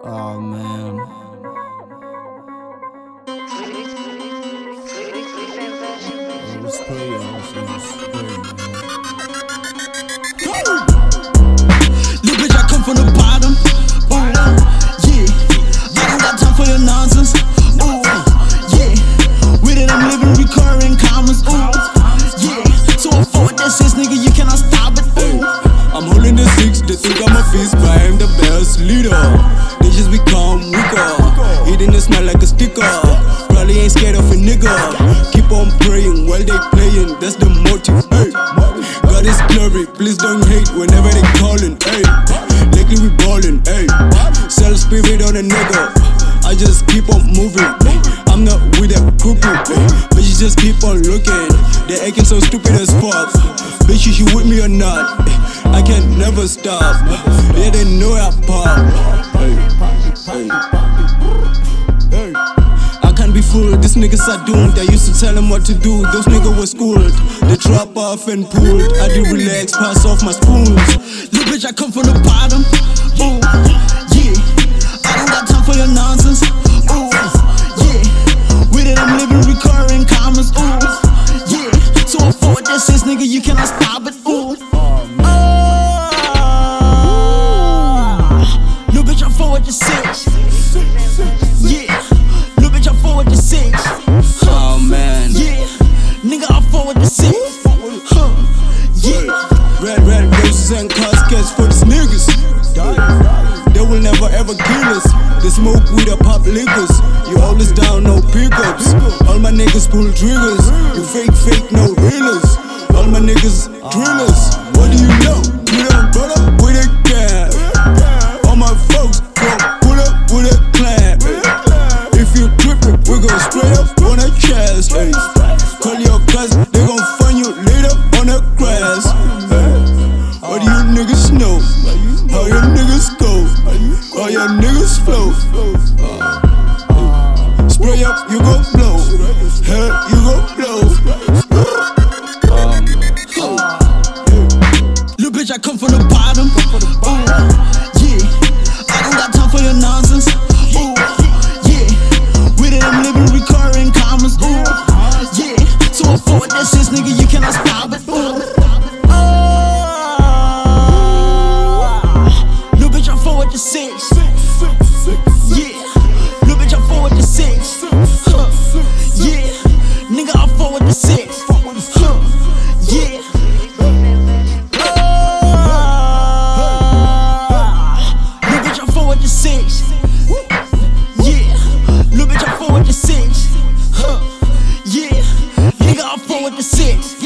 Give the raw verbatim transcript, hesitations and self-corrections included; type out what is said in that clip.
Oh man. Let's play it. Little bitch, I come from the bottom. Ooh, yeah. I don't got time for your nonsense. Ooh, yeah. With it, I'm living recurring commas. Ooh, yeah. So I forward that sis, nigga, you cannot stop it. Ooh. I'm holding the six, they think I'm a beast, but I'm the best leader. They just become weaker, eating the smell like a sticker. Probably ain't scared of a nigga. Keep on praying while they playing, that's the motive. Hey, God is glory, please don't hate whenever they calling. Hey, lately we ballin'. Hey, sell spirit on a nigga. I just keep on moving. I'm not with that groupie, but you just keep on looking. They acting so stupid as fuck. Bitch, you with me or not? I can never stop. Yeah, they know I pop. Hey, hey, hey. I can't be fooled. These niggas are doomed. I used to tell them what to do. Those niggas were schooled. They drop off and pulled. I do relax, pass off my spoons. Little bitch, I come from the bottom. Ooh, yeah. I don't got time for your nonsense. Ooh, yeah. With it, I'm living recurring commas. Ooh, yeah. So I forward that sis, nigga, you cannot stop it. Ooh. Forward to six, yeah. Little bitch, I forward to six. Oh man, yeah. Nigga, I forward to six. Huh, yeah. Red, red roses and caskets for these niggas. They will never ever kill us. They smoke weed or pop liquors. You always down, no pickups. All my niggas pull triggers. You fake, fake, no realers. All my niggas drillers. What do you know? You don't put up with a cab. All my folks gon' pull up with a clamp. If you trippin', we gon' spray up on a chest. Ay. Call your cousin, they gon' find you later on the grass. Ay. What do you niggas know? How your niggas go? How your niggas flow? Uh, spray up, you gon' blow. Hell, you gon' blow. Um, uh, Little bitch, I come from the bottom. Ooh, yeah. I don't got time for your nonsense. Ooh, yeah. With it, I'm living recurring commas. Ooh, yeah. So I forward that sis, nigga, you cannot stop it. Ooh. Little bitch, I forward to six. Yeah. Little bitch, I forward to six. Huh. Yeah. Nigga, I forward to six. Huh. Yeah. Six, yeah, little bitch, I forward to six, huh, yeah, nigga, I forward to six.